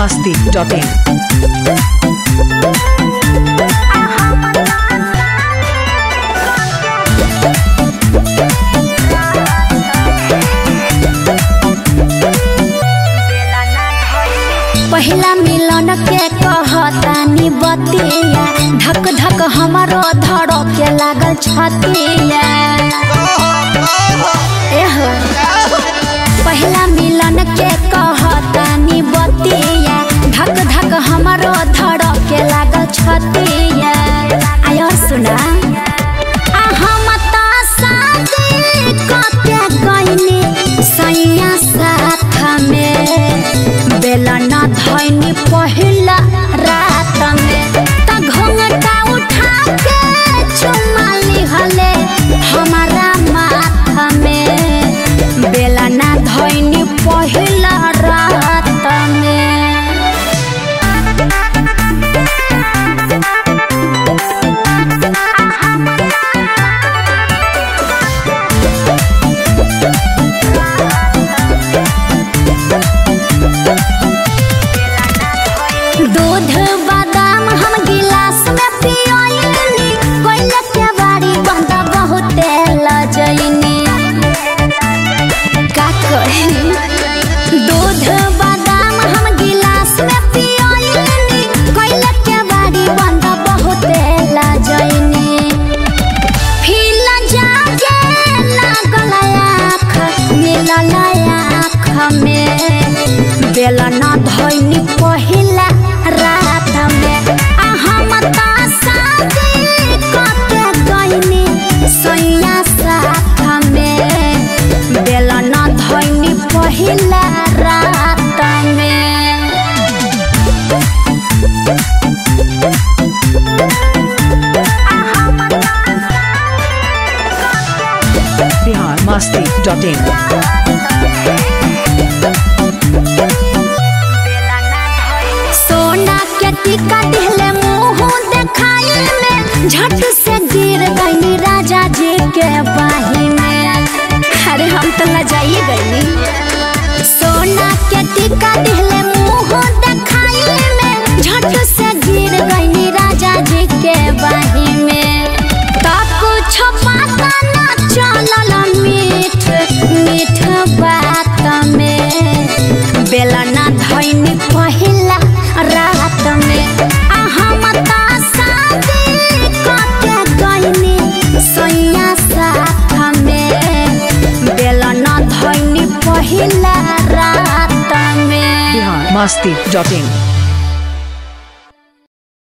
biharmasti.in पहला मिलन के कहतानी बतिया धक धक हमारो धड़के लागल छतिया। पहला मिलन के कहतानी बतिया धक धक हमारो धड़के लागल छतिया। आयो सुना हम त शादी कके गइनी सैया साथ में बेलना धइनी पहिला रात में त घोंघटा उठा के चुमा लिहले हमारा माथा में बेलना धइनी पहिला रात में। दूध बादाम हम गिलास में पियोइनी कोइला के बाड़ी बंदा बहुते लजइनी का कही। दूध बादाम हम गिलास में पियोइनी कोइला के बाड़ी बंदा बहुते लजइनी। फील जागे लागल आँख मिलल आँख में बेलना धइनी पहिला रात में हम त शादी कके गइनी सैया साथ में बेलना धइनी पहिला रात में। biharmasti.in सोना के टीका दिहले मुँह देखाई में झट से गिर गई राजा जी के बाही में। अरे हम तो लजाइए गई। सोना के टीका दिहले मुँह देखाई में झट से गिर गई राजा जी के बाही में। तो कुछ पता न चलल मीठ मीठ बात में बेलना धइनी पहिला रात में हम त शादी कके गइनी सैया साथ में बेलना धइनी पहिला रात में। biharmasti.in